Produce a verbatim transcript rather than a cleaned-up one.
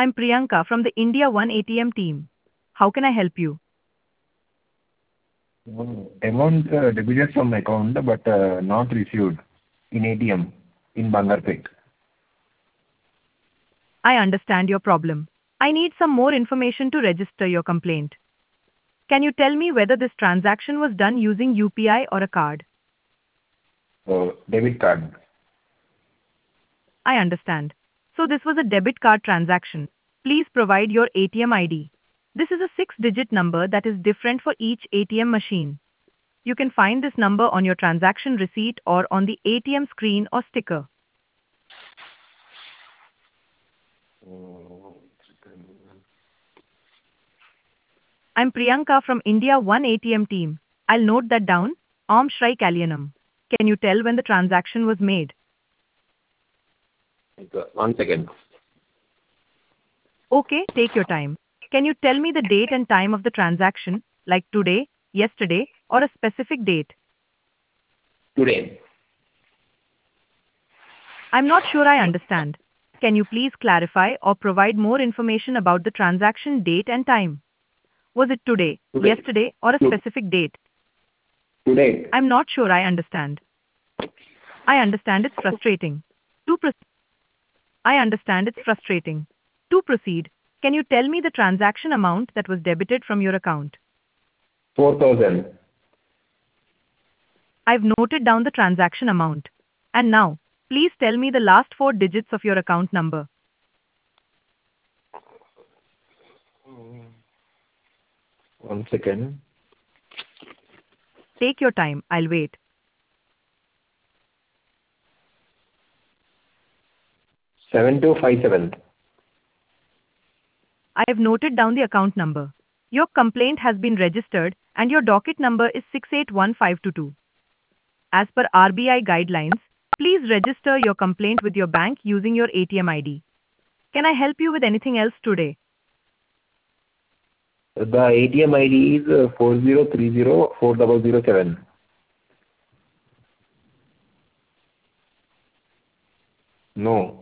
I'm Priyanka from the India One A T M team. How can I help you? Oh, amount uh, debited from account but uh, not received in A T M in Bangarpet. I understand your problem. I need some more information to register your complaint. Can you tell me whether this transaction was done using U P I or a card? So debit card. I understand. So this was a debit card transaction. Please provide your A T M I D. This is a six-digit number that is different for each A T M machine. You can find this number on your transaction receipt or on the A T M screen or sticker. I'm Priyanka from India One A T M team. I'll note that down. Om Shri Kalyanam. Can you tell when the transaction was made? One second. Okay, take your time. Can you tell me the date and time of the transaction, like today, yesterday, or a specific date? Today. I'm not sure I understand. Can you please clarify or provide more information about the transaction date and time? Was it today, Today. yesterday, or a To- specific date? Today. I'm not sure I understand. I understand it's frustrating. To pro- I understand it's frustrating. To proceed, can you tell me the transaction amount that was debited from your account? Four thousand. I've noted down the transaction amount. And now, please tell me the last four digits of your account number. One second. Take your time, I'll wait. Seven two five seven. I have noted down the account number. Your complaint has been registered and your docket number is six eight one five two two. As per R B I guidelines, please register your complaint with your bank using your A T M I D. Can I help you with anything else today? The A T M I D is uh, four zero three zero four zero zero seven. No.